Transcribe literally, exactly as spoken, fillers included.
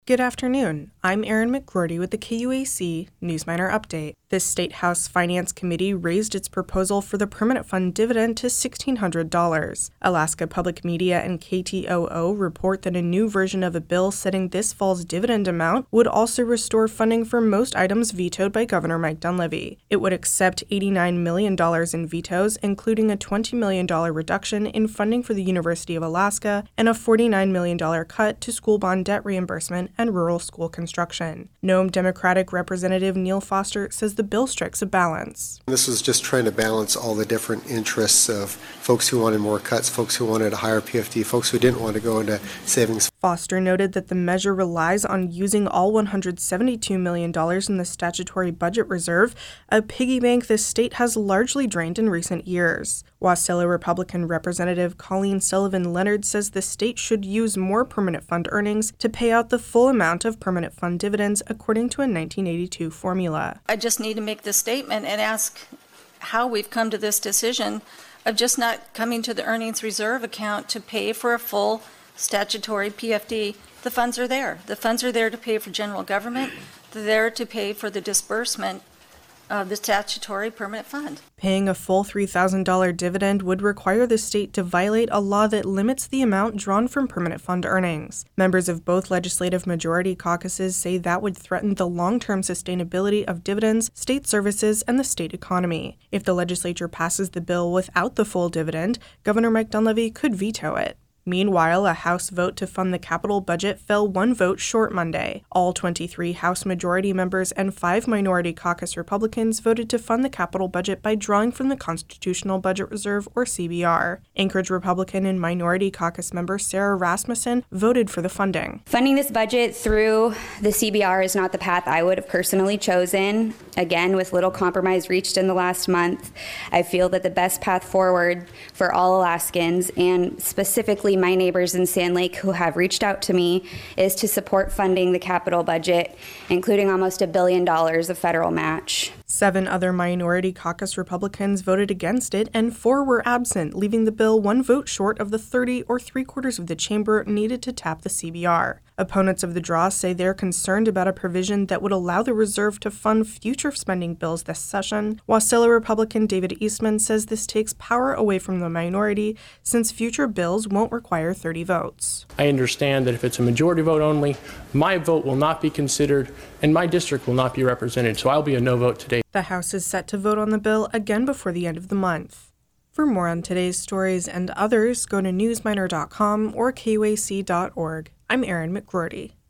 Good afternoon. I'm Erin McGroarty with the K U A C Newsminer Update. The State House Finance Committee raised its proposal for the permanent fund dividend to sixteen hundred dollars. Alaska Public Media and K T O O report that a new version of a bill setting this fall's dividend amount would also restore funding for most items vetoed by Governor Mike Dunleavy. It would accept eighty-nine million dollars in vetoes, including a twenty million dollars reduction in funding for the University of Alaska and a forty-nine million dollars cut to school bond debt reimbursement and rural school construction. Nome Democratic Representative Neil Foster says the bill strikes a balance. This was just trying to balance all the different interests of folks who wanted more cuts, folks who wanted a higher P F D, folks who didn't want to go into savings. Foster noted that the measure relies on using all one hundred seventy-two million dollars in the statutory budget reserve, a piggy bank the state has largely drained in recent years. Wasilla Republican Representative Colleen Sullivan Leonard says the state should use more permanent fund earnings to pay out the full amount of permanent fund dividends according to a nineteen eighty-two formula. I just need to make this statement and ask how we've come to this decision of just not coming to the earnings reserve account to pay for a full statutory P F D. The funds are there. The funds are there to pay for general government. They're there to pay for the disbursement of the statutory permanent fund. Paying a full three thousand dollars dividend would require the state to violate a law that limits the amount drawn from permanent fund earnings. Members of both legislative majority caucuses say that would threaten the long-term sustainability of dividends, state services, and the state economy. If the legislature passes the bill without the full dividend, Governor Mike Dunleavy could veto it. Meanwhile, a House vote to fund the capital budget fell one vote short Monday. All twenty-three House Majority members and five Minority Caucus Republicans voted to fund the capital budget by drawing from the Constitutional Budget Reserve, or C B R. Anchorage Republican and Minority Caucus member Sarah Rasmussen voted for the funding. Funding this budget through the C B R is not the path I would have personally chosen. Again, with little compromise reached in the last month, I feel that the best path forward for all Alaskans, and specifically my neighbors in Sand Lake who have reached out to me, is to support funding the capital budget, including almost a billion dollars of federal match. Seven other Minority Caucus Republicans voted against it, and four were absent, leaving the bill one vote short of the thirty or three-quarters of the chamber needed to tap the C B R. Opponents of the draw say they're concerned about a provision that would allow the reserve to fund future spending bills this session. Wasilla Republican David Eastman says this takes power away from the minority, since future bills won't require thirty votes. I understand that if it's a majority vote only, my vote will not be considered and my district will not be represented, so I'll be a no vote today. The House is set to vote on the bill again before the end of the month. For more on today's stories and others, go to newsminer dot com or K U A C dot org. I'm Erin McGroarty.